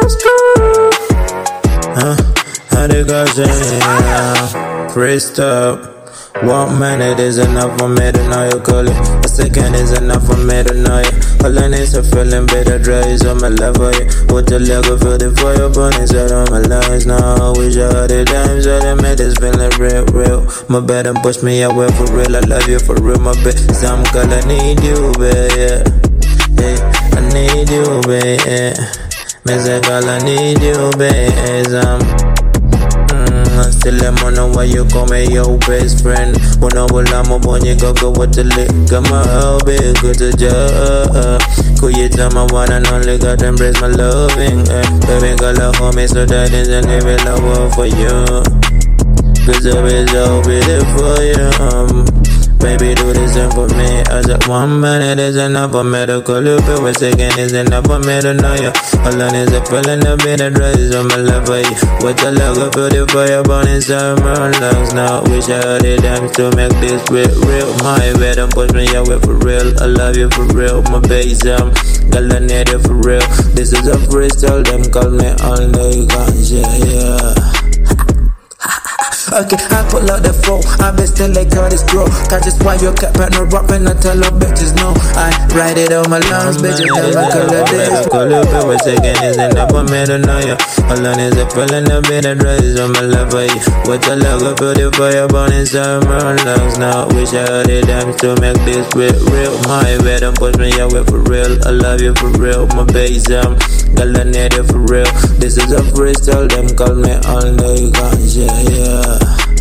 How the girls in pressed up. 1 minute is enough for me to know you call it. A second is enough for me to know you. All I need is a feeling better, dry is on my love for you. What the leg of feel the fire burning inside of my lungs now. I wish I had the times that I made this feeling real. My bed and push me away for real. I love you for real, my babe. Some girl I need you, babe, yeah. Hey, I need you, babe, yeah. Me say girl I need you, babe, still I'm on why you call me your best friend. When I will I'm up on you go with the lick. Got my help it, good to job. Could you tell my one and only God embrace my loving, baby girl I hold me so that is an every love for you. Cause I be so beautiful, you baby, do the same for me. I said 1 minute is enough for me to call you, but 1 second is enough for me to know you. All I need is a feeling to be the dress on my love for you. What the love, I feel the fire burning inside my lungs now. Wish I had the time to make this real. My bed and push me away for real. I love you for real, my baby, girl, I need you for real. This is a freestyle, them call me all day ganja, yeah. Okay, I pull out the phone, I bet still like all this grow. Cause just why you kept on rapping, I tell her bitches no. I write it on my lungs, bitches tell me color this. Call you, but 1 second is enough for me to know you. All I need is a feeling to be the dress on my love for you. What the love, I feel the fire burning inside my lungs now. Wish I had the time to make this real. My bed and push me away for real. I love you for real, my baby, girl, I need you for real. This is a freestyle, them call me all day ganja, yeah.